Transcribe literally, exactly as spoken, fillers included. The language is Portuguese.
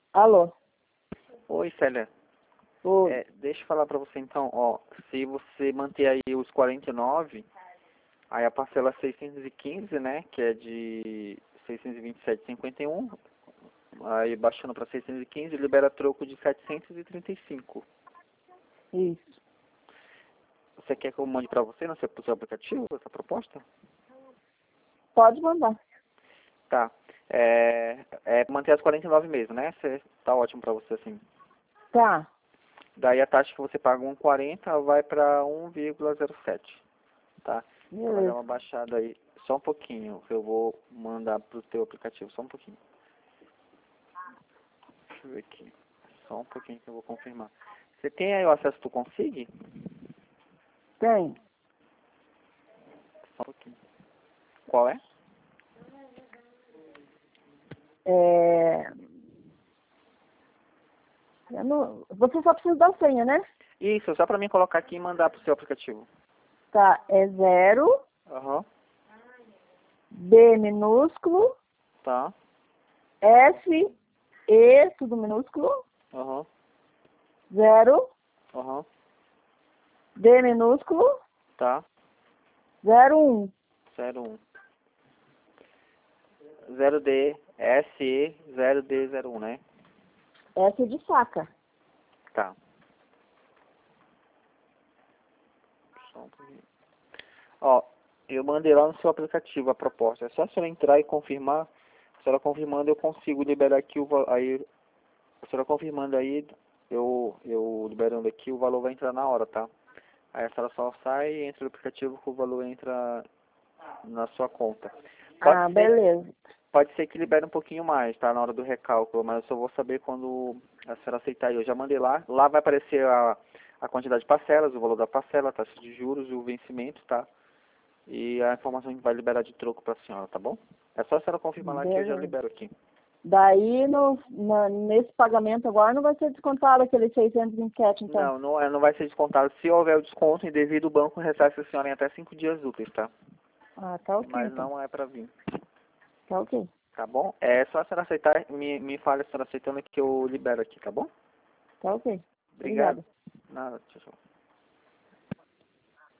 Alô? Oi, Célia. Oi. É, deixa eu falar pra você então, ó, se você manter aí os quarenta e nove, aí a parcela seiscentos e quinze, né, que é de seiscentos e vinte e sete vírgula cinquenta e um, aí baixando para seiscentos e quinze, libera troco de setecentos e trinta e cinco. Isso. Você quer que eu mande pra você no seu, pro seu aplicativo essa proposta? Pode mandar. Tá. É, é manter as quarenta e nove mesmo, né? Cê, tá ótimo pra você assim. Tá. Daí a taxa que você paga um vírgula quarenta vai para um vírgula zero sete, tá? Então vai dar Beleza. uma baixada aí, só um pouquinho, que eu vou mandar pro teu aplicativo, só um pouquinho. Deixa eu ver aqui, só um pouquinho que eu vou confirmar. Você tem aí o acesso do Consig? Tem. Só um pouquinho. Qual é? É... eu não- Você só precisa da senha, né? Isso, só pra mim colocar aqui e mandar pro seu aplicativo. Tá. É zero, Aham, B minúsculo, tá, F, E, tudo minúsculo, aham, zero, aham, D minúsculo, tá, zero um. zero um. zero D, S E, zero D, zero um, né? F de faca. Tá. Só um pouquinho. Ó, eu mandei lá no seu aplicativo a proposta. É só a senhora entrar e confirmar. A senhora confirmando, eu consigo liberar aqui o valor. Aí, a senhora confirmando aí, eu, eu liberando aqui, o valor vai entrar na hora, tá? Aí a senhora só sai, entra no aplicativo que o valor entra na sua conta. Pode Ah, ser, beleza. pode ser que libere um pouquinho mais, tá? Na hora do recálculo, mas eu só vou saber quando a senhora aceitar. Eu já mandei lá. Lá vai aparecer a, a quantidade de parcelas, o valor da parcela, a taxa de juros e o vencimento, tá? E a informação que vai liberar de troco para a senhora, tá bom? É só a senhora confirmar lá que eu já Beleza. libero aqui. Daí, no, na- nesse pagamento agora, não vai ser descontado aqueles seiscentos e vinte e sete, então? Não, não, é, não vai ser descontado. Se houver o desconto indevido, o banco ressarce a senhora em até cinco dias úteis, tá? Ah, tá ok, Mas então. não é para vir, Tá ok. tá bom? É só a senhora aceitar, me, me fale a senhora aceitando que eu libero aqui, tá bom? Tá ok. Obrigado. Obrigada. Nada, tchau, tchau.